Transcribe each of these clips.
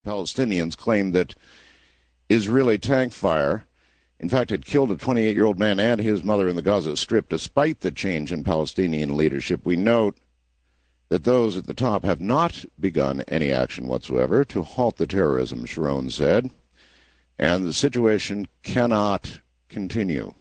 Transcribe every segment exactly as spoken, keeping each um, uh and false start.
Palestinians claimed that Israeli tank fire, in fact, had killed a twenty-eight-year-old man and his mother in the Gaza Strip. Despite the change in Palestinian leadership, we note that those at the top have not begun any action whatsoever to halt the terrorism, Sharon said, and the situation cannot continue.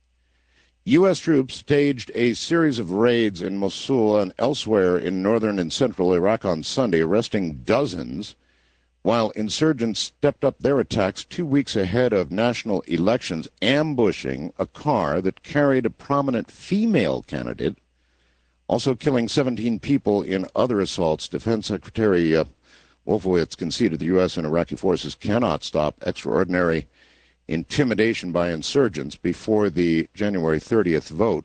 U S troops staged a series of raids in Mosul and elsewhere in northern and central Iraq on Sunday, arresting dozens, while insurgents stepped up their attacks two weeks ahead of national elections, ambushing a car that carried a prominent female candidate, also killing seventeen people in other assaults. Defense Secretary uh, Wolfowitz conceded the U S and Iraqi forces cannot stop extraordinary intimidation by insurgents before the January thirtieth vote.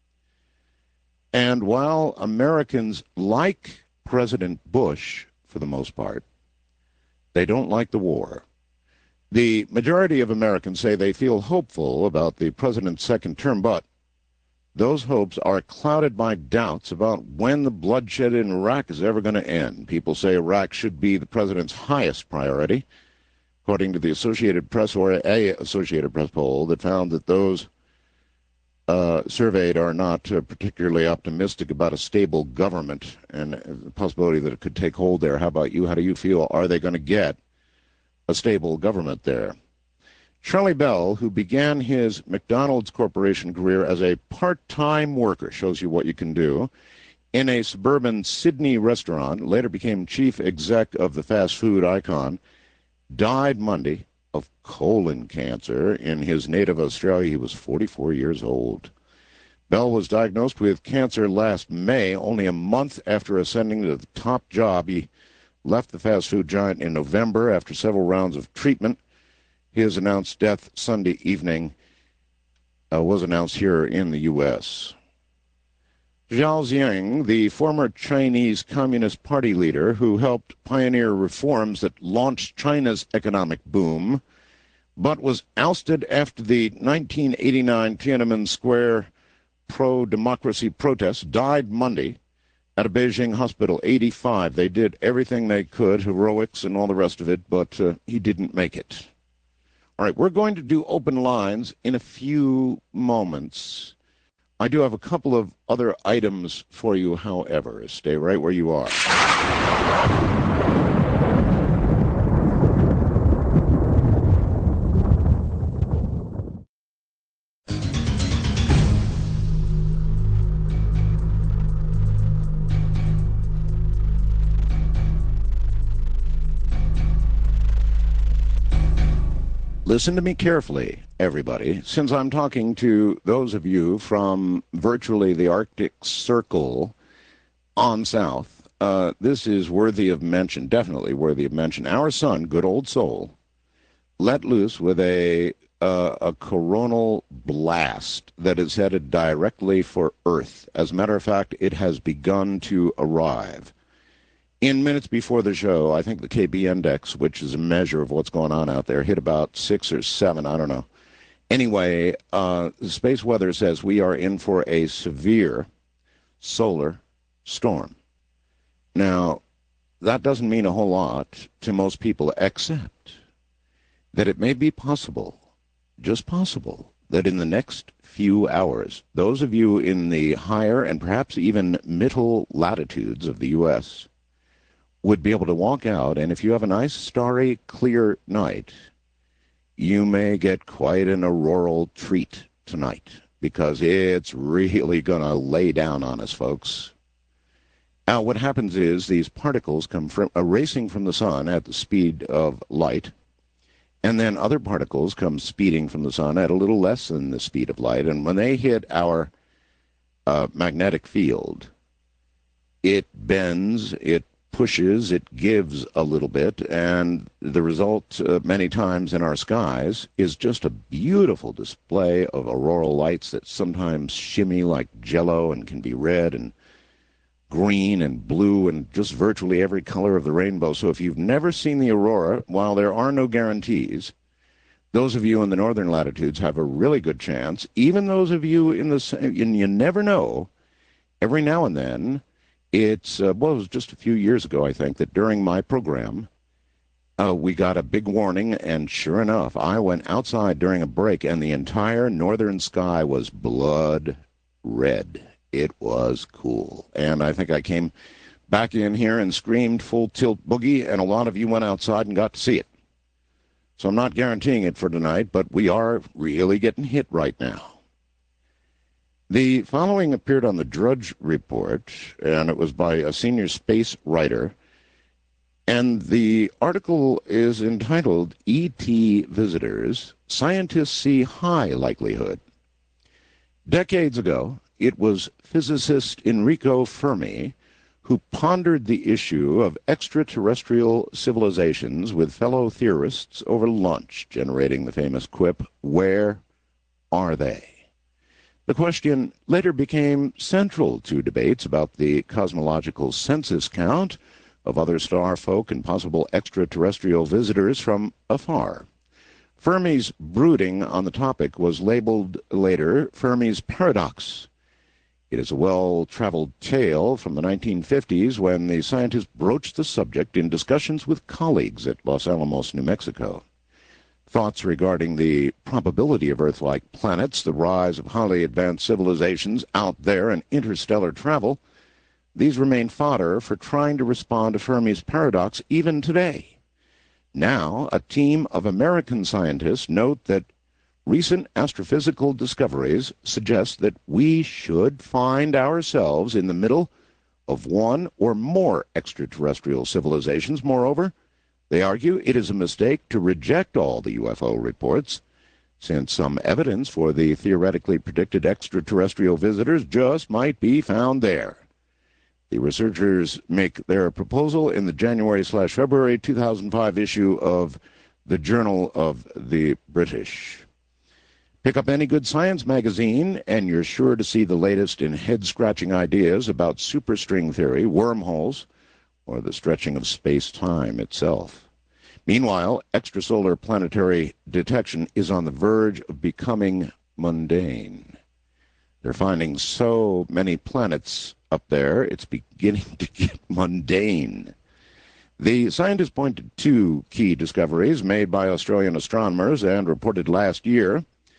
And while Americans like President Bush, for the most part, they don't like the war. The majority of Americans say they feel hopeful about the president's second term, but those hopes are clouded by doubts about when the bloodshed in Iraq is ever going to end. People say Iraq should be the president's highest priority, according to the Associated Press, or a Associated Press poll that found that those uh, surveyed are not uh, particularly optimistic about a stable government and the possibility that it could take hold there. How about you? How do you feel? Are they going to get a stable government there? Charlie Bell, who began his McDonald's Corporation career as a part-time worker, shows you what you can do, in a suburban Sydney restaurant, later became chief exec of the fast food icon, died Monday of colon cancer in his native Australia. He was forty-four years old. Bell was diagnosed with cancer last May, only a month after ascending to the top job. He left the fast food giant in November after several rounds of treatment. His announced death Sunday evening uh, was announced here in the U S Zhao Ziyang, the former Chinese Communist Party leader who helped pioneer reforms that launched China's economic boom, but was ousted after the nineteen eighty-nine Tiananmen Square pro-democracy protests, died Monday at a Beijing hospital, eighty-five. They did everything they could, heroics and all the rest of it, but uh, he didn't make it. All right, we're going to do open lines in a few moments. I do have a couple of other items for you, however. Stay right where you are. Listen to me carefully, everybody, since I'm talking to those of you from virtually the Arctic Circle on south. Uh, this is worthy of mention, definitely worthy of mention. Our sun, good old soul, let loose with a, uh, a coronal blast that is headed directly for Earth. As a matter of fact, it has begun to arrive. In minutes before the show, I think the K B index, which is a measure of what's going on out there, hit about six or seven. I don't know. Anyway, uh, the space weather says we are in for a severe solar storm. Now, that doesn't mean a whole lot to most people, except that it may be possible, just possible, that in the next few hours, those of you in the higher and perhaps even middle latitudes of the U S would be able to walk out, and if you have a nice, starry, clear night, you may get quite an auroral treat tonight, because it's really going to lay down on us, folks. Now, what happens is these particles come from, uh, racing from the sun at the speed of light, and then other particles come speeding from the sun at a little less than the speed of light, and when they hit our uh, magnetic field, it bends, it pushes, it gives a little bit, and the result uh, many times in our skies is just a beautiful display of auroral lights that sometimes shimmy like jello and can be red and green and blue and just virtually every color of the rainbow. So if you've never seen the aurora, while there are no guarantees, those of you in the northern latitudes have a really good chance. Even those of you in the, and you never know, every now and then, It's, uh, well, it was just a few years ago, I think, that during my program, Uh, we got a big warning, and sure enough, I went outside during a break, and the entire northern sky was blood red. It was cool. And I think I came back in here and screamed full tilt boogie, and a lot of you went outside and got to see it. So I'm not guaranteeing it for tonight, but we are really getting hit right now. The following appeared on the Drudge Report, and it was by a senior space writer. And the article is entitled, E T Visitors, Scientists See High Likelihood. Decades ago, it was physicist Enrico Fermi who pondered the issue of extraterrestrial civilizations with fellow theorists over lunch, generating the famous quip, "Where are they?" The question later became central to debates about the cosmological census count of other star folk and possible extraterrestrial visitors from afar. Fermi's brooding on the topic was labeled later Fermi's paradox. It is a well-traveled tale from the nineteen fifties when the scientist broached the subject in discussions with colleagues at Los Alamos, New Mexico. Thoughts regarding the probability of Earth-like planets, the rise of highly advanced civilizations out there, and interstellar travel, these remain fodder for trying to respond to Fermi's paradox even today. Now, a team of American scientists note that recent astrophysical discoveries suggest that we should find ourselves in the middle of one or more extraterrestrial civilizations. Moreover, they argue it is a mistake to reject all the U F O reports, since some evidence for the theoretically predicted extraterrestrial visitors just might be found there. The researchers make their proposal in the January slash February two thousand five issue of the Journal of the British. Pick up any good science magazine, and you're sure to see the latest in head-scratching ideas about superstring theory, wormholes, or the stretching of space-time itself. Meanwhile, extrasolar planetary detection is on the verge of becoming mundane. They're finding so many planets up there, it's beginning to get mundane. The scientists pointed to two key discoveries made by Australian astronomers and reported last year: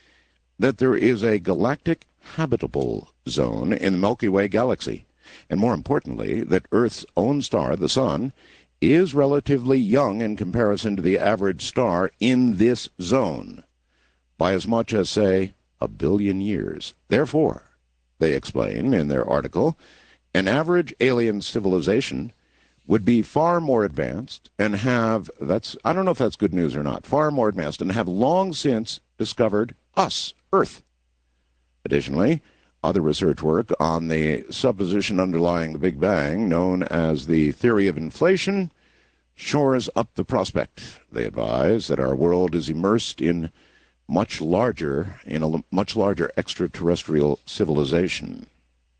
that there is a galactic habitable zone in the Milky Way galaxy, and more importantly, that Earth's own star, the Sun, is relatively young in comparison to the average star in this zone, by as much as, say, a billion years. Therefore, they explain in their article, an average alien civilization would be far more advanced and have, that's, I don't know if that's good news or not, far more advanced and have long since discovered us, Earth. Additionally, other research work on the supposition underlying the Big Bang, known as the theory of inflation, shores up the prospect. They advise that our world is immersed in much larger, in a much larger extraterrestrial civilization.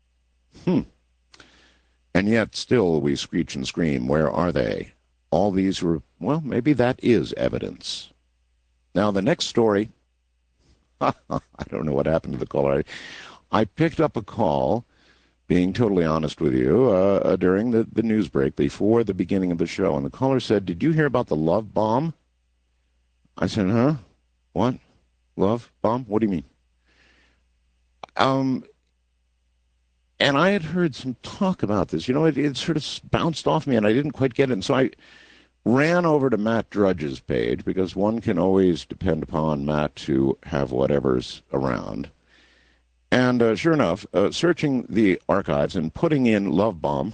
Hmm. And yet still we screech and scream, where are they? All these were, well, maybe that is evidence. Now the next story, I don't know what happened to the caller. I, I picked up a call, being totally honest with you, uh, uh, during the, the news break before the beginning of the show. And the caller said, "Did you hear about the love bomb?" I said, "Huh? What? Love bomb? What do you mean?" Um, and I had heard some talk about this. You know, it, it sort of bounced off me, and I didn't quite get it. And so I ran over to Matt Drudge's page, because one can always depend upon Matt to have whatever's around. And uh, sure enough, uh, searching the archives and putting in love bomb,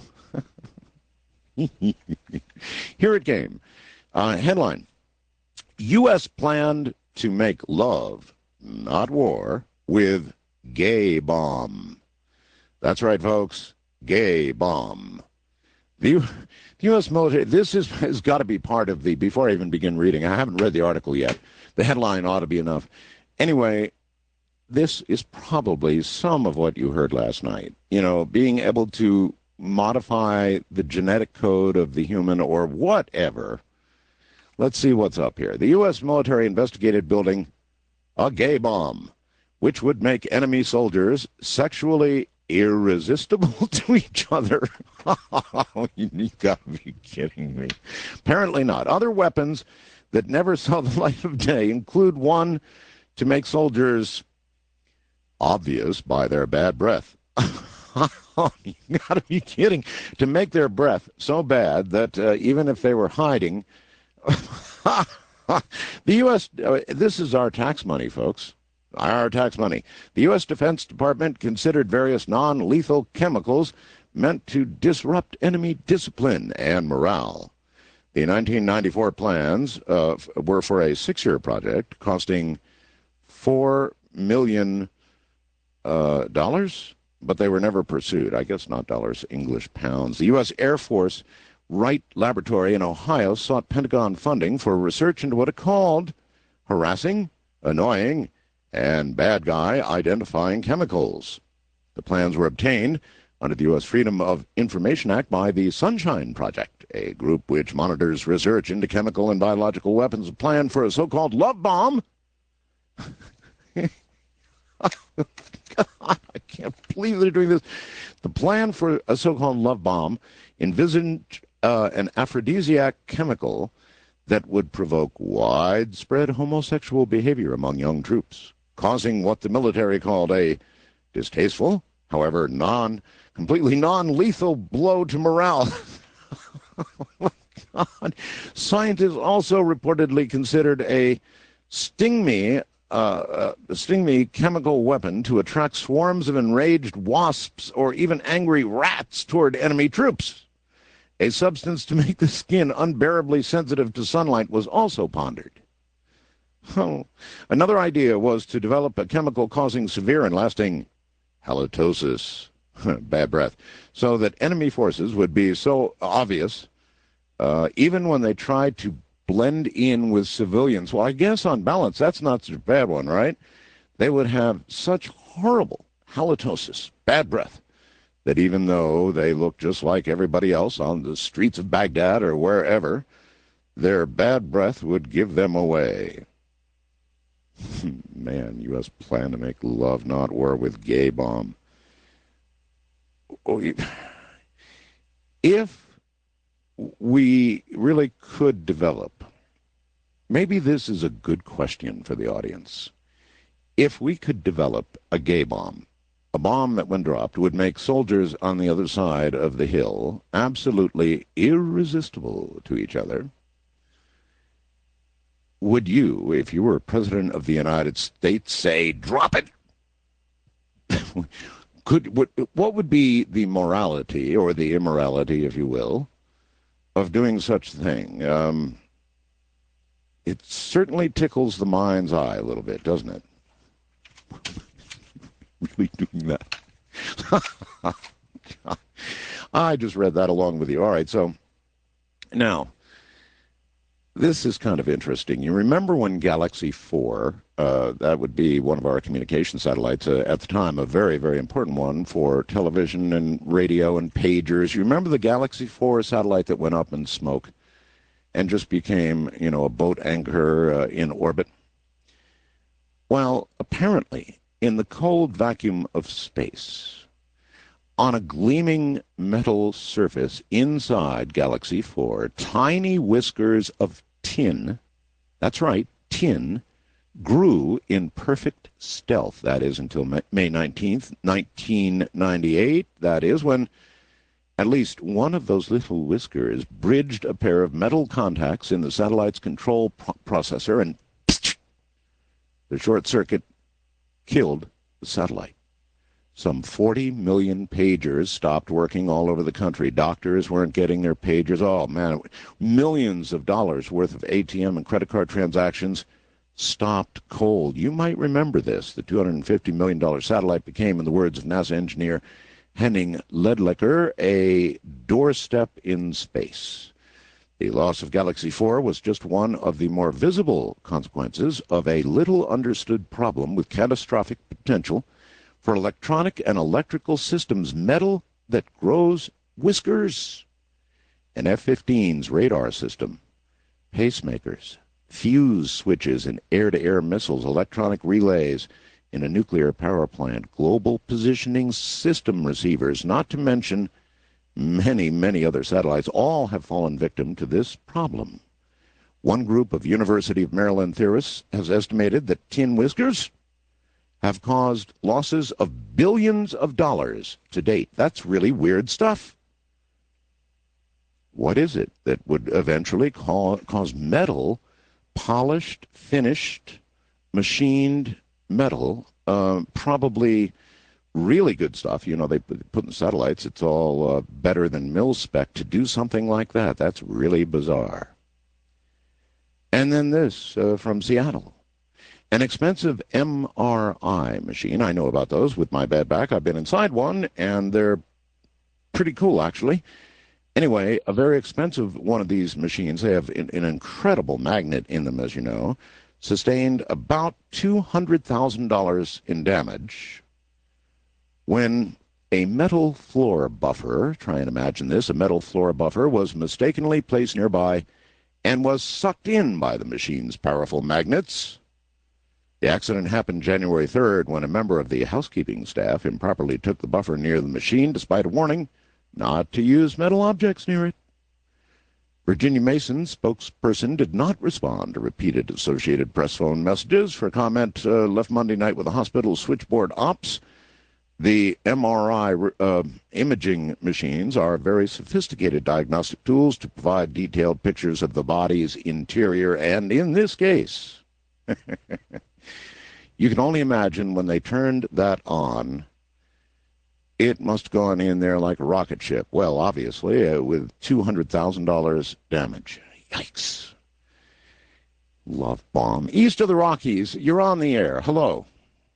here it came. Uh, headline: U S planned to make love, not war, with gay bomb. That's right, folks. Gay bomb. The, the U S military, this is, has got to be part of the, before I even begin reading, I haven't read the article yet. The headline ought to be enough. Anyway, this is probably some of what you heard last night. You know, being able to modify the genetic code of the human or whatever. Let's see what's up here. The U S military investigated building a gay bomb, which would make enemy soldiers sexually irresistible to each other? You, you gotta be kidding me. Apparently not. Other weapons that never saw the light of day include one to make soldiers obvious by their bad breath. You gotta be kidding. To make their breath so bad that uh, even if they were hiding, the U S, uh, this is our tax money, folks. Our tax money. The U S Defense Department considered various non-lethal chemicals meant to disrupt enemy discipline and morale. The nineteen ninety-four plans uh, were for a six-year project costing four million dollars, uh, dollars, but they were never pursued. I guess not dollars, English pounds. The U S Air Force Wright Laboratory in Ohio sought Pentagon funding for research into what it called harassing, annoying, and bad guy identifying chemicals. The plans were obtained under the U S Freedom of Information Act by the Sunshine Project, a group which monitors research into chemical and biological weapons. A plan for a so-called love bomb. God, I can't believe they're doing this. The plan for a so-called love bomb envisioned uh, an aphrodisiac chemical that would provoke widespread homosexual behavior among young troops, causing what the military called a distasteful, however, non, completely non-lethal blow to morale. Oh, God. Scientists also reportedly considered a sting me, uh, uh, sting me chemical weapon to attract swarms of enraged wasps or even angry rats toward enemy troops. A substance to make the skin unbearably sensitive to sunlight was also pondered. Oh. Another idea was to develop a chemical causing severe and lasting halitosis, bad breath, so that enemy forces would be so obvious, uh, even when they tried to blend in with civilians. Well, I guess on balance, that's not such a bad one, right? They would have such horrible halitosis, bad breath, that even though they look just like everybody else on the streets of Baghdad or wherever, their bad breath would give them away. Man, U S plan to make love, not war with gay bomb. If we really could develop, maybe this is a good question for the audience. If we could develop a gay bomb, a bomb that, when dropped, would make soldiers on the other side of the hill absolutely irresistible to each other, would you, if you were President of the United States, say, drop it? Could, what, what would be the morality, or the immorality, if you will, of doing such a thing? Um, it certainly tickles the mind's eye a little bit, doesn't it? Really doing that. I just read that along with you. All right, so now, this is kind of interesting. You remember when Galaxy four, uh, that would be one of our communication satellites, uh, at the time, a very, very important one for television and radio and pagers. You remember the Galaxy four satellite that went up in smoke and just became, you know, a boat anchor uh, in orbit? Well, apparently, in the cold vacuum of space, on a gleaming metal surface inside Galaxy four, tiny whiskers of tin, that's right, tin, grew in perfect stealth. That is until May nineteenth, nineteen ninety-eight. That is when at least one of those little whiskers bridged a pair of metal contacts in the satellite's control pro- processor, and the short circuit killed the satellite. Some forty million pagers stopped working all over the country. Doctors weren't getting their pagers. Oh, man, millions of dollars worth of A T M and credit card transactions stopped cold. You might remember this. The two hundred fifty million dollars satellite became, in the words of NASA engineer Henning Ledlicker, a doorstep in space. The loss of Galaxy four was just one of the more visible consequences of a little understood problem with catastrophic potential for electronic and electrical systems, metal that grows whiskers. An F fifteen's radar system, pacemakers, fuse switches in air-to-air missiles, electronic relays, in a nuclear power plant, global positioning system receivers, not to mention many, many other satellites, all have fallen victim to this problem. One group of University of Maryland theorists has estimated that tin whiskers have caused losses of billions of dollars to date. That's really weird stuff. What is it that would eventually ca- cause metal, polished, finished, machined metal, uh, probably really good stuff? You know, they put in satellites, it's all uh, better than mil-spec to do something like that. That's really bizarre. And then this uh, from Seattle. An expensive M R I machine. I know about those with my bad back. I've been inside one, and they're pretty cool, actually. Anyway, a very expensive one of these machines, they have an, an incredible magnet in them, as you know, sustained about two hundred thousand dollars in damage when a metal floor buffer, try and imagine this, a metal floor buffer was mistakenly placed nearby and was sucked in by the machine's powerful magnets. The accident happened January third when a member of the housekeeping staff improperly took the buffer near the machine despite a warning not to use metal objects near it. Virginia Mason's spokesperson did not respond to repeated Associated Press phone messages for comment uh, left Monday night with the hospital switchboard ops. The M R I uh, imaging machines are very sophisticated diagnostic tools to provide detailed pictures of the body's interior, and in this case, you can only imagine when they turned that on, it must have gone in there like a rocket ship. Well, obviously, uh, with two hundred thousand dollars damage. Yikes. Love bomb. East of the Rockies, you're on the air. Hello.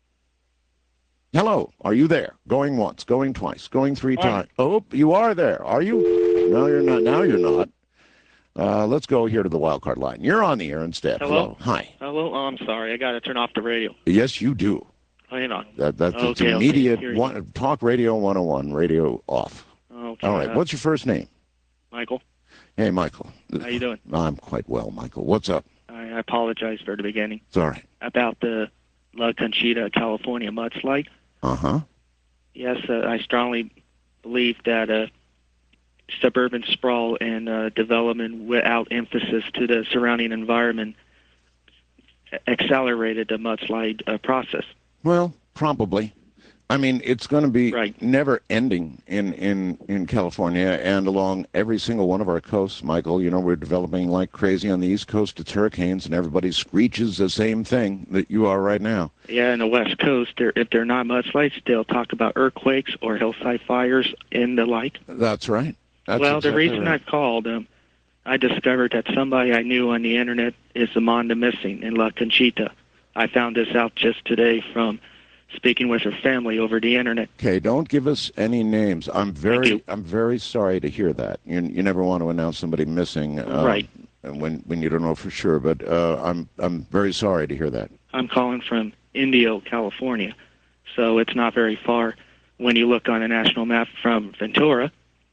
Hello, are you there? Going once, going twice, going three times. Oh, you are there, are you? No, you're not. Now you're not. Uh, let's go here to the wild card line. You're on the air instead. Hello? Hello. Hi. Hello? Oh, I'm sorry. I got to turn off the radio. Yes, you do. Oh, you're not. That, that's it's Okay, immediate. okay. One, talk radio one oh one, radio off. Okay. All right. uh, What's your first name? Michael, Hey, Michael. how you doing? I'm quite well, Michael. What's up? I I apologize for the beginning. Sorry. About the La Conchita, California mudslide. Uh-huh. Yes, uh, I strongly believe that uh, suburban sprawl and uh, development without emphasis to the surrounding environment accelerated the mudslide uh, process. Well, probably. I mean, it's going to be Right. never ending in, in, in California and along every single one of our coasts, Michael. You know, we're developing like crazy on the East Coast. It's hurricanes, and everybody screeches the same thing that you are right now. Yeah, in the West Coast, they're, if they're not mudslides, they'll talk about earthquakes or hillside fires and the like. That's right. That's well, the exactly reason right. I called, um, I discovered that somebody I knew on the internet is Amanda Missing in La Conchita. I found this out just today from speaking with her family over the internet. Okay, don't give us any names. I'm very, you. I'm very sorry to hear that. You, you never want to announce somebody missing, uh, Right. When when you don't know for sure. But uh, I'm I'm very sorry to hear that. I'm calling from Indio, California, so it's not very far when you look on a national map from Ventura.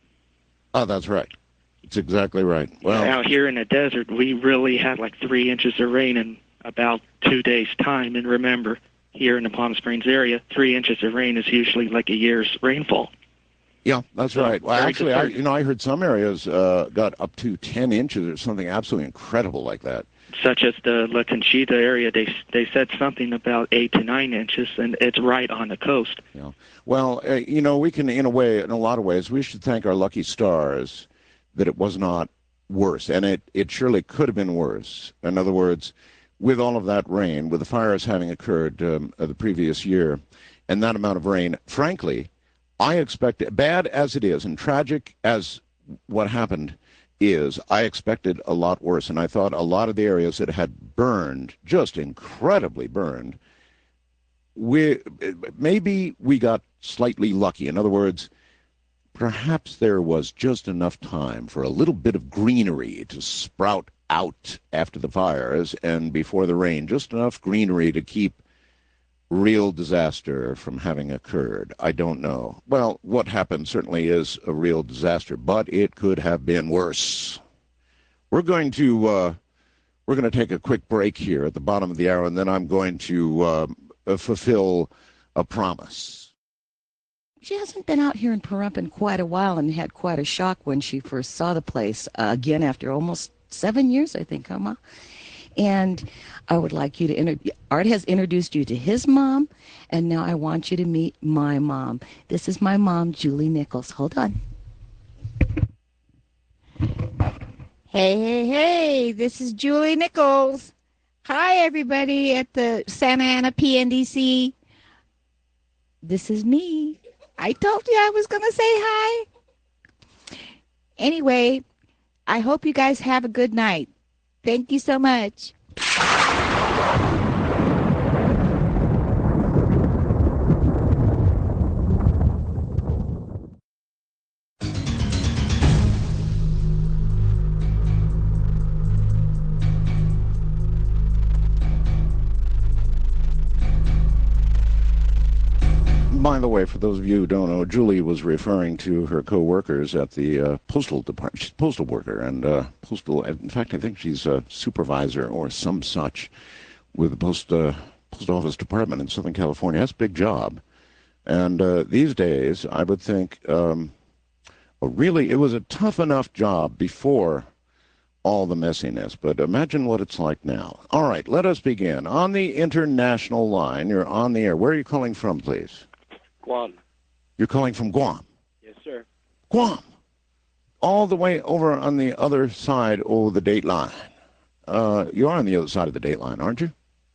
Oh, that's right. It's exactly right. Well, Out here in the desert, we really had like three inches of rain in about two days' time. And remember, here in the Palm Springs area, three inches of rain is usually like a year's rainfall. yeah, that's So, right. Well, very actually, I, concerning. you know, I heard some areas uh, got up to ten inches or something absolutely incredible like that. Such as the La Conchita area, they they said something about eight to nine inches, and it's right on the coast. Yeah. Well, uh, you know, we can, in a way, in a lot of ways, we should thank our lucky stars that it was not worse, and it, it surely could have been worse. In other words, with all of that rain, with the fires having occurred um, uh, the previous year, and that amount of rain, frankly, I expected, bad as it is and tragic as what happened is, I expected a lot worse, and I thought a lot of the areas that had burned, just incredibly burned, we maybe we got slightly lucky. In other words, perhaps there was just enough time for a little bit of greenery to sprout out after the fires and before the rain, just enough greenery to keep real disaster from having occurred. I don't know. Well, what happened certainly is a real disaster, but it could have been worse. We're going to uh, we're going to take a quick break here at the bottom of the hour, and then I'm going to uh, uh, fulfill a promise. She hasn't been out here in Pahrump in quite a while and had quite a shock when she first saw the place, uh, again after almost seven years, I think, huh, Ma? And I would like you to, inter- Art has introduced you to his mom, and now I want you to meet my mom. This is my mom, Julie Nichols. Hold on. Hey, hey, hey, this is Julie Nichols. Hi, everybody at the Santa Ana P N D C. This is me. I told you I was going to say hi. Anyway, I hope you guys have a good night. Thank you so much. By the way, for those of you who don't know, Julie was referring to her co-workers at the uh, postal department. She's a postal worker, and uh, postal. In fact, I think she's a supervisor or some such with the post uh, post office department in Southern California. That's a big job, and uh, these days, I would think, um, well, really, it was a tough enough job before all the messiness, but imagine what it's like now. All right, let us begin. On the international line, you're on the air. Where are you calling from, please? Guam. You're calling from Guam? Yes, sir. Guam. All the way over on the other side of the date line. Uh, you are on the other side of the date line, aren't you?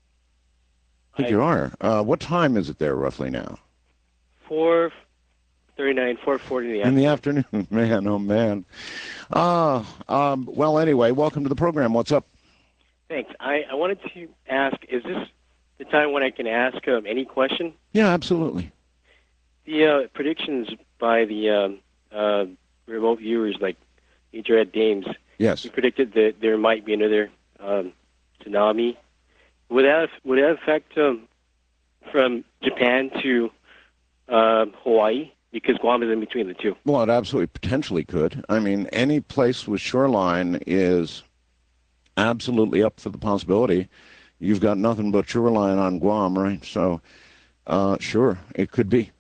I think I, you are. Uh, what time is it there roughly now? four thirty-nine, four forty in the In afternoon. the afternoon. Man, oh, man. Uh, um, well, anyway, welcome to the program. What's up? Thanks. I, I wanted to ask, is this the time when I can ask um, any question? Yeah, absolutely. The uh, predictions by the um, uh, remote viewers, like Major Ed Dames, Yes. he predicted that there might be another um, tsunami. Would that would that affect um, from Japan to uh, Hawaii? Because Guam is in between the two. Well, it absolutely potentially could. I mean, any place with shoreline is absolutely up for the possibility. You've got nothing but shoreline on Guam, right? So, uh, sure, it could be.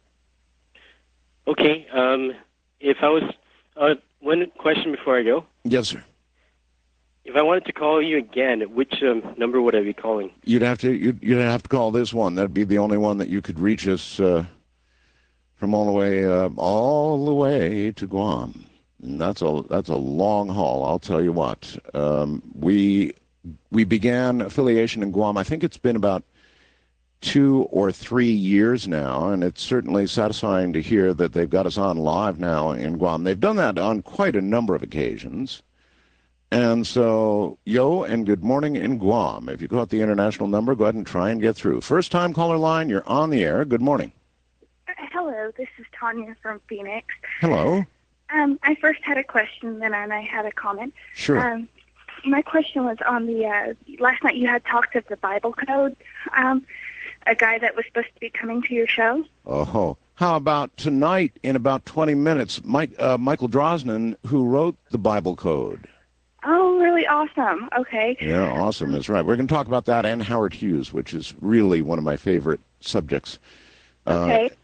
Okay. Um, if I was uh, one question before I go. Yes, sir. If I wanted to call you again, which um, number would I be calling? You'd have to you'd, you'd have to call this one. That'd be the only one that you could reach us uh, from all the way uh, all the way to Guam. And that's a that's a long haul. I'll tell you what. Um, we we began affiliation in Guam. I think it's been about two or three years now, and it's certainly satisfying to hear that they've got us on live now in Guam. They've done that on quite a number of occasions. And so, yo, and good morning in Guam. If you got the international number, go ahead and try and get through. First time caller line, you're on the air. Good morning. Hello, this is Tanya from Phoenix. Hello. Um, I first had a question, then I had a comment. Sure. Um, my question was on the, uh, last night you had talked of the Bible Code, um, a guy that was supposed to be coming to your show. Oh, how about tonight in about twenty minutes, Mike, uh, Michael Drosnin, who wrote the Bible Code. Oh, really awesome. Okay. Yeah, awesome. That's right. We're going to talk about that and Howard Hughes, which is really one of my favorite subjects. Okay. Uh,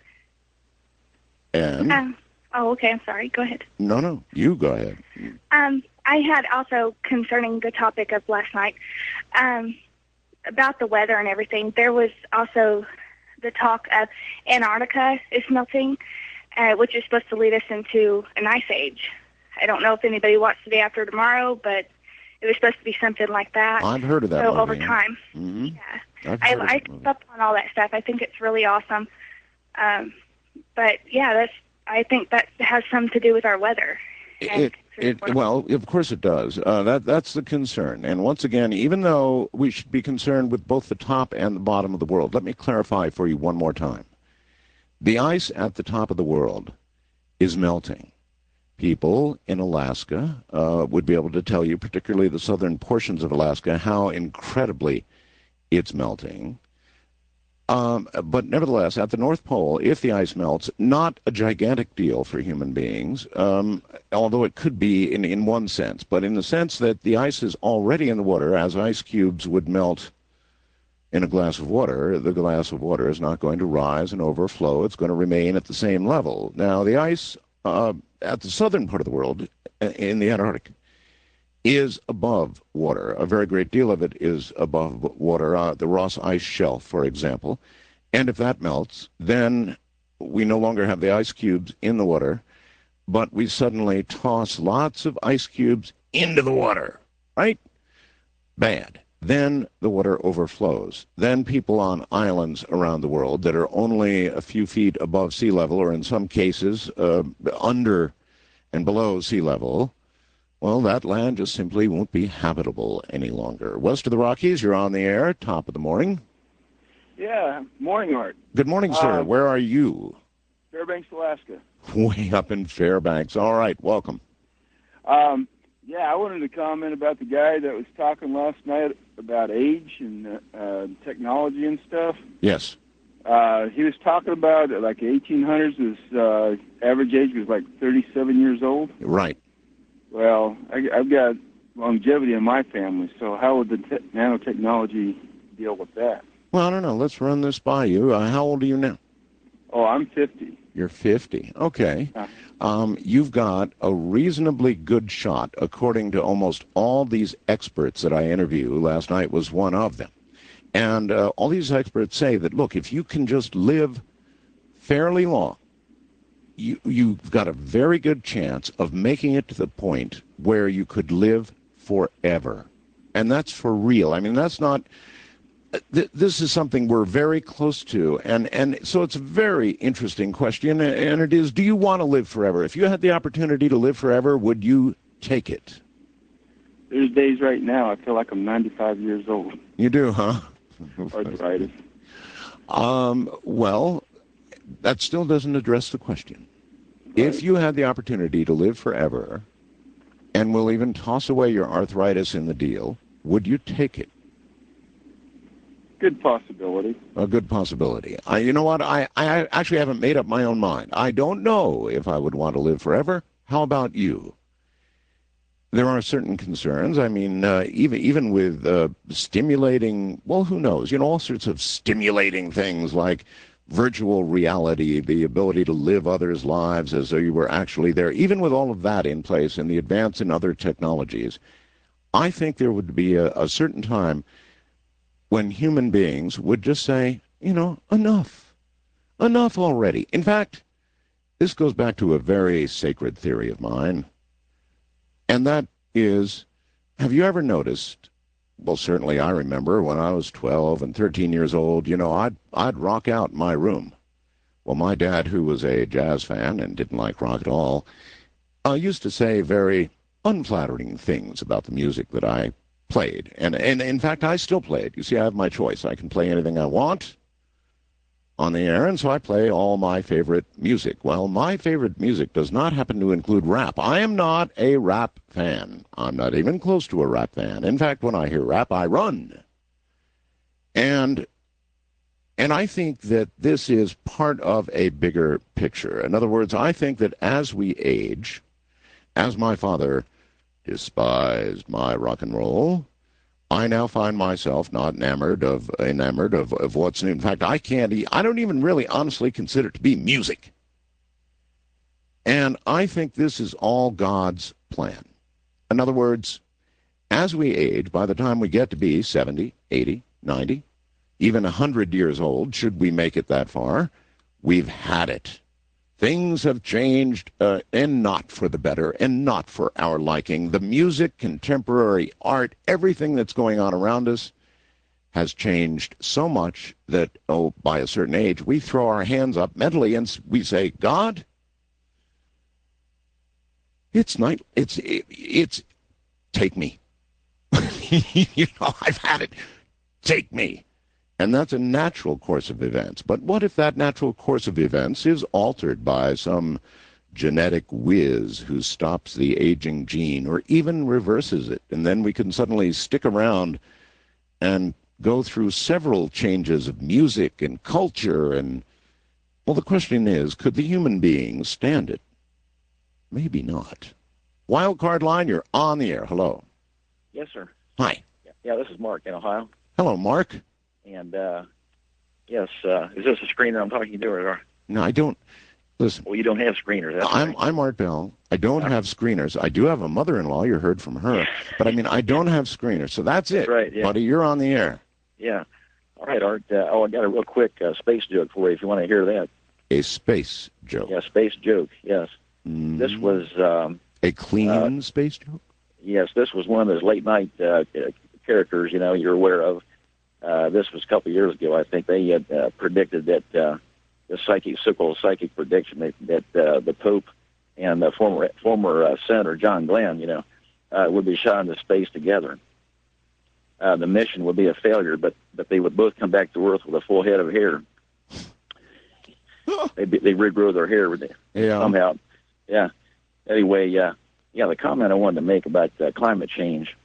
and? Um, oh, okay. I'm sorry. Go ahead. No, no. You go ahead. Um, I had also, concerning the topic of last night, um, about the weather and everything, there was also the talk of Antarctica is melting, uh, which is supposed to lead us into an ice age. I don't know if anybody watched The Day After Tomorrow, but it was supposed to be something like that. I've heard of that So movie, over yeah. time. Mm-hmm. Yeah. I've I, heard of I that keep movie. up on all that stuff. I think it's really awesome. Um, but, yeah, that's. I think that has something to do with our weather. It, it, well, of course it does. Uh, that that's the concern. And once again, even though we should be concerned with both the top and the bottom of the world, let me clarify for you one more time. The ice at the top of the world is melting. People in Alaska uh, would be able to tell you, particularly the southern portions of Alaska, how incredibly it's melting. Um, but nevertheless, at the North Pole, if the ice melts, not a gigantic deal for human beings, um, although it could be in, in one sense, but in the sense that the ice is already in the water, as ice cubes would melt in a glass of water, the glass of water is not going to rise and overflow. It's going to remain at the same level. Now, the ice uh, at the southern part of the world, in the Antarctic, is above water. A very great deal of it is above water. Uh, the Ross Ice Shelf, for example. And if that melts, then we no longer have the ice cubes in the water, but we suddenly toss lots of ice cubes into the water, right? Bad. Then the water overflows. Then people on islands around the world that are only a few feet above sea level, or in some cases uh, under and below sea level, well, that land just simply won't be habitable any longer. West of the Rockies, you're on the air, top of the morning. Yeah, morning, Art. Good morning, sir. Uh, Where are you? Fairbanks, Alaska. Way up in Fairbanks. All right, welcome. Um, yeah, I wanted to comment about the guy that was talking last night about age and uh, uh, technology and stuff. Yes. Uh, he was talking about uh, like eighteen hundreds, his uh, average age was like thirty-seven years old. Right. Well, I, I've got longevity in my family, so how would the te- nanotechnology deal with that? Well, I don't know. Let's run this by you. Uh, how old are you now? Oh, I'm fifty. You're fifty. Okay. Yeah. Um, you've got a reasonably good shot, according to almost all these experts that I interviewed. Last night was one of them. And uh, all these experts say that, look, if you can just live fairly long, you, you've got a very good chance of making it to the point where you could live forever. And that's for real. I mean, that's not... Th- this is something we're very close to, and, and so it's a very interesting question, and it is, do you want to live forever? If you had the opportunity to live forever, would you take it? There's days right now I feel like I'm ninety-five years old. You do, huh? Arthritis. Um, well, that still doesn't address the question. Right. If you had the opportunity to live forever, and we'll even toss away your arthritis in the deal, would you take it? Good possibility. A good possibility. I, you know what? I, I actually haven't made up my own mind. I don't know if I would want to live forever. How about you? There are certain concerns. I mean, uh, even even with uh, stimulating, well, who knows? You know, all sorts of stimulating things like virtual reality, the ability to live others' lives as though you were actually there. Even with all of that in place and the advance in other technologies, I think there would be a, a certain time when human beings would just say, you know, enough. Enough already. In fact, this goes back to a very sacred theory of mine, and that is, have you ever noticed, well, certainly I remember when I was twelve and thirteen years old, you know, I'd, I'd rock out in my room. Well, my dad, who was a jazz fan and didn't like rock at all, uh, used to say very unflattering things about the music that I played. And, and in fact, I still play it. You see, I have my choice. I can play anything I want on the air, and so I play all my favorite music. Well, my favorite music does not happen to include rap. I am not a rap fan. I'm not even close to a rap fan. In fact, when I hear rap, I run. And and I think that this is part of a bigger picture. In other words, I think that as we age, as my father despised my rock and roll, I now find myself not enamored of enamored of, of what's new. In fact, I can't. E- I don't even really honestly consider it to be music. And I think this is all God's plan. In other words, as we age, by the time we get to be seventy, eighty, ninety, even one hundred years old, should we make it that far, we've had it. Things have changed, uh, and not for the better, and not for our liking. The music, contemporary art, everything that's going on around us has changed so much that, oh, by a certain age, we throw our hands up mentally and we say, God, it's night, it's, it, it's, take me. You know, I've had it. Take me. And that's a natural course of events. But what if that natural course of events is altered by some genetic whiz who stops the aging gene or even reverses it? And then we can suddenly stick around and go through several changes of music and culture. And, well, the question is, could the human being stand it? Maybe not. Wild Card Line, you're on the air. Hello. Yes, sir. Hi. Yeah, this is Mark in Ohio. Hello, Mark. And uh, yes, uh, is this a screener I'm talking to, or? No, I don't. Listen. Well, you don't have screeners. That's I'm right. I'm Art Bell. I don't have screeners. I do have a mother-in-law. You heard from her, but I mean, I don't have screeners. So that's it, That's right, yeah. buddy. You're on the air. Yeah. All right, Art. Uh, oh, I got a real quick uh, space joke for you if you want to hear that. A space joke. Yeah, space joke. Yes. Mm. This was um, a clean uh, space joke. Yes, this was one of those late night uh, characters. You know, you're aware of. Uh, this was a couple of years ago. I think they had uh, predicted that. Uh, the psychic, so-called psychic prediction that, that uh, the Pope and the former former uh, Senator John Glenn, you know, uh, would be shot into space together. Uh, the mission would be a failure, but, but they would both come back to Earth with a full head of hair. they they regrow their hair with it yeah. somehow. Yeah. Anyway, uh, yeah, the comment I wanted to make about uh, climate change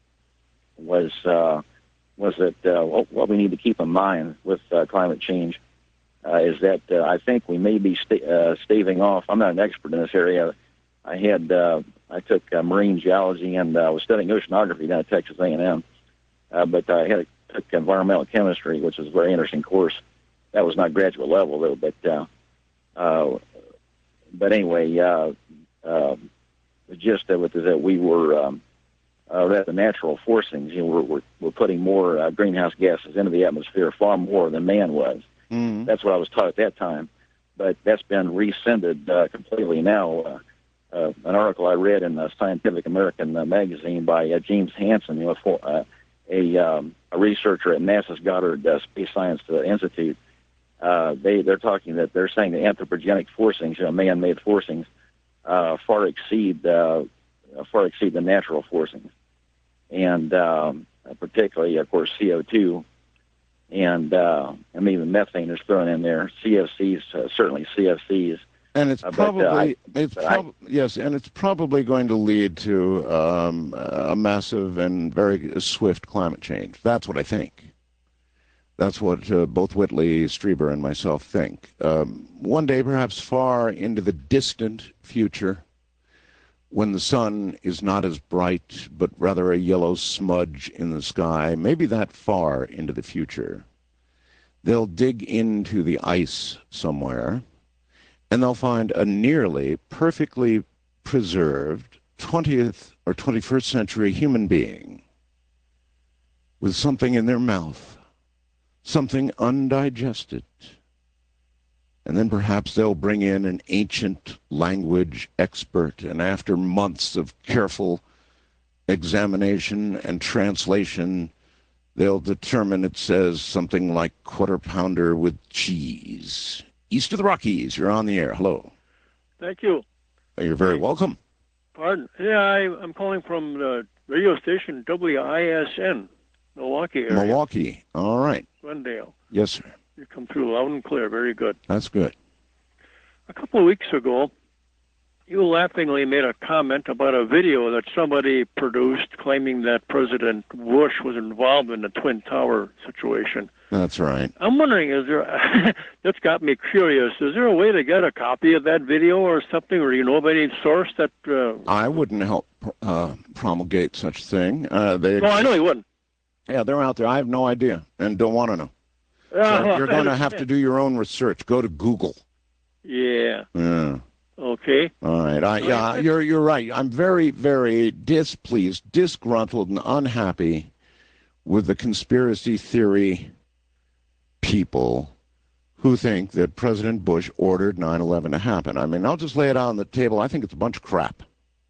was uh, was that uh, what, what we need to keep in mind with uh, climate change. Uh, is that uh, I think we may be sta- uh, staving off. I'm not an expert in this area. I had uh, I took uh, marine geology and uh, was studying oceanography down at Texas A and M. Uh, but I had took environmental chemistry, which was a very interesting course. That was not graduate level though. But uh, uh, but anyway, uh, uh, the gist of it is that we were um, uh, that the natural forcings. You know, we're we're, we're putting more uh, greenhouse gases into the atmosphere, far more than man was. Mm-hmm. That's what I was taught at that time, but that's been rescinded uh, completely now. Uh, uh, an article I read in uh, Scientific American uh, magazine by uh, James Hansen, you know, for, uh, a, um, a researcher at NASA's Goddard uh, Space Science uh, Institute. Uh, they they're talking that they're saying the anthropogenic forcings, you know, man-made forcings, uh, far exceed uh, far exceed the natural forcings, and um, particularly, of course, C O two. And uh, I mean, even methane is thrown in there. C F Cs, uh, certainly C F Cs. And it's Uh, but, probably uh, I- it's but prob- yes, and it's probably going to lead to um, a massive and very swift climate change. That's what I think. That's what uh, both Whitley Strieber and myself think. Um, one day, perhaps far into the distant future, when the sun is not as bright, but rather a yellow smudge in the sky, maybe that far into the future, they'll dig into the ice somewhere, and they'll find a nearly perfectly preserved twentieth or twenty-first century human being with something in their mouth, something undigested. And then perhaps they'll bring in an ancient language expert, and after months of careful examination and translation, they'll determine it says something like quarter pounder with cheese. East of the Rockies, you're on the air. Hello. Thank you. You're very welcome. Pardon? Yeah, I, I'm calling from the radio station W I S N, Milwaukee area. Milwaukee. All right. Glendale. Yes, sir. You come through loud and clear. Very good. That's good. A couple of weeks ago, you laughingly made a comment about a video that somebody produced claiming that President Bush was involved in the Twin Tower situation. That's right. I'm wondering, is there, that's got me curious, is there a way to get a copy of that video or something, or you know of any source that... Uh... I wouldn't help uh, promulgate such a thing. Uh, they, No, I know you wouldn't. Yeah, they're out there. I have no idea and don't want to know. Uh, So you're going to have to do your own research. Go to Google. Yeah. Yeah. Okay. All right. I, yeah, you're you're right. I'm very, very displeased, disgruntled, and unhappy with the conspiracy theory people who think that President Bush ordered nine eleven to happen. I mean, I'll just lay it out on the table. I think it's a bunch of crap.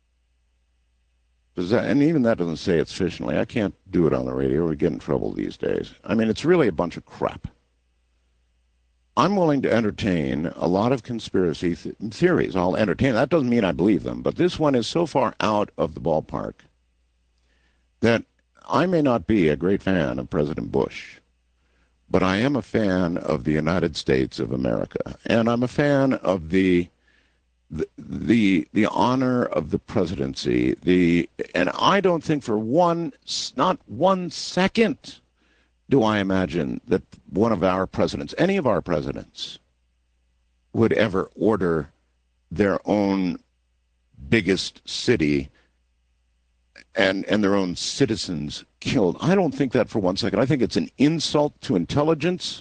Does that, and even that doesn't say it sufficiently. I can't do it on the radio. We get in trouble these days. I mean, it's really a bunch of crap. I'm willing to entertain a lot of conspiracy th- theories. I'll entertain. That doesn't mean I believe them. But this one is so far out of the ballpark that I may not be a great fan of President Bush, but I am a fan of the United States of America. And I'm a fan of the the the, the honor of the presidency. The and I don't think for one, not one second, do I imagine that one of our presidents, any of our presidents, would ever order their own biggest city and, and their own citizens killed. I don't think that for one second. I think it's an insult to intelligence.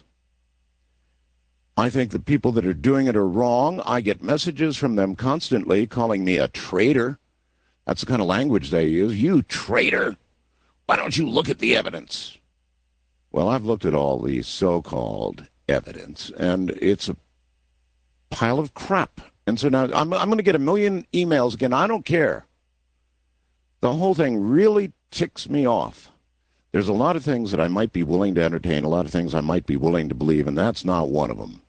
I think the people that are doing it are wrong. I get messages from them constantly calling me a traitor. That's the kind of language they use. You traitor. Why don't you look at the evidence? Well, I've looked at all the so-called evidence, and it's a pile of crap. And so now I'm, I'm going to get a million emails again. I don't care. The whole thing really ticks me off. There's a lot of things that I might be willing to entertain, a lot of things I might be willing to believe, and that's not one of them.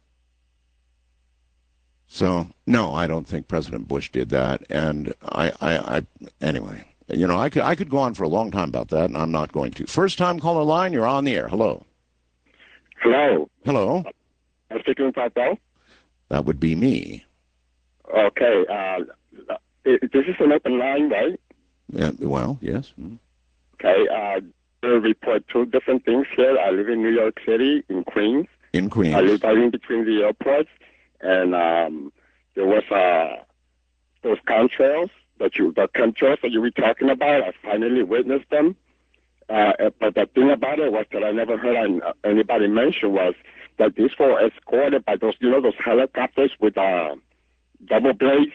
So, no, I don't think President Bush did that. And I, I, I anyway, you know, I could, I could go on for a long time about that, and I'm not going to. First time caller line, you're on the air. Hello. Hello. Hello. I'm speaking with Patel. That would be me. Okay. Uh, this is an open line, right? Yeah, well, yes. Okay. Uh, I report two different things here. I live in New York City, in Queens. In Queens. I live right in between the airports. And um, there was uh, those contrails that you, the contrails that you were talking about. I finally witnessed them. Uh, but the thing about it was that I never heard anybody mention was that these were escorted by those, you know, those helicopters with uh, double blades.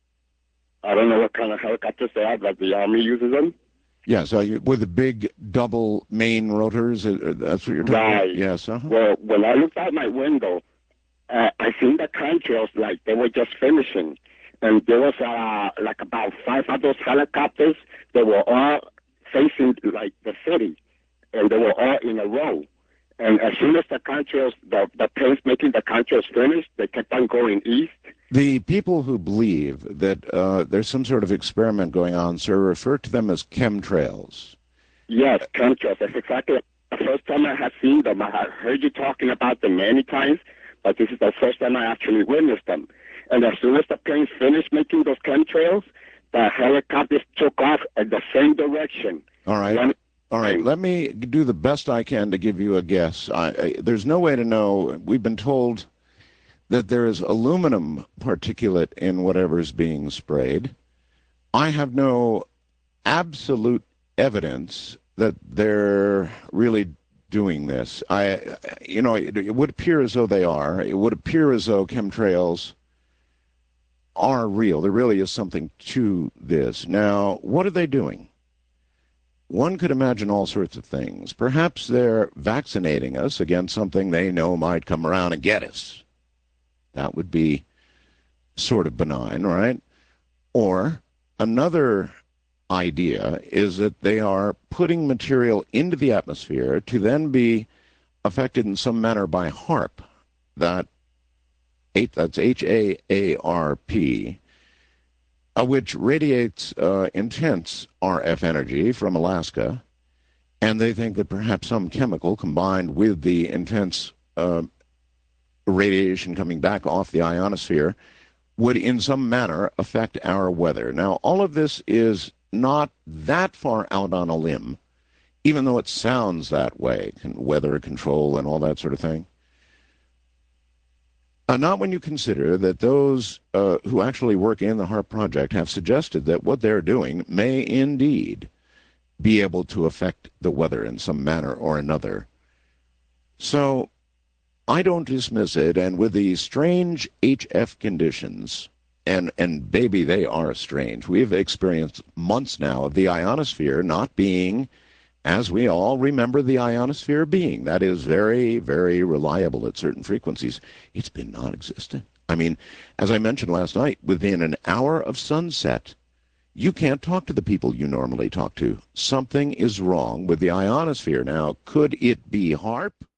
I don't know what kind of helicopters they are, but the Army uses them. Yeah, so you, with the big double main rotors, uh, that's what you're talking right. about? Yes. Uh-huh. Well, when I looked out my window, Uh, I seen the contrails like they were just finishing, and there was uh, like about five of those helicopters. They were all facing like the city, and they were all in a row. And as soon as the contrails, the the planes making the contrails finished, they kept on going east. The people who believe that uh, there's some sort of experiment going on, sir, refer to them as chemtrails. Yes, chemtrails. That's exactly the first time I had seen them. I had heard you talking about them many times. But this is the first time I actually witnessed them. And as soon as the planes finished making those chemtrails, the helicopters took off in the same direction. All right. One, All right. Let me do the best I can to give you a guess. I, I, there's no way to know. We've been told that there is aluminum particulate in whatever's being sprayed. I have no absolute evidence that they're really doing this. I, you know, it, it would appear as though they are. It would appear as though chemtrails are real. There really is something to this. Now, what are they doing? One could imagine all sorts of things. Perhaps they're vaccinating us against something they know might come around and get us. That would be sort of benign, right? Or another idea is that they are putting material into the atmosphere to then be affected in some manner by HAARP. That that's H A A R P, uh, which radiates uh, intense R F energy from Alaska, and they think that perhaps some chemical combined with the intense uh, radiation coming back off the ionosphere would in some manner affect our weather. Now, all of this is not that far out on a limb, even though it sounds that way, weather control and all that sort of thing. Uh, not when you consider that those uh, who actually work in the HAARP project have suggested that what they're doing may indeed be able to affect the weather in some manner or another. So I don't dismiss it, and with the strange H F conditions, And, and baby, they are strange. We've experienced months now of the ionosphere not being, as we all remember the ionosphere being. That is very, very reliable at certain frequencies. It's been non-existent. I mean, as I mentioned last night, within an hour of sunset, you can't talk to the people you normally talk to. Something is wrong with the ionosphere. Now, could it be HAARP?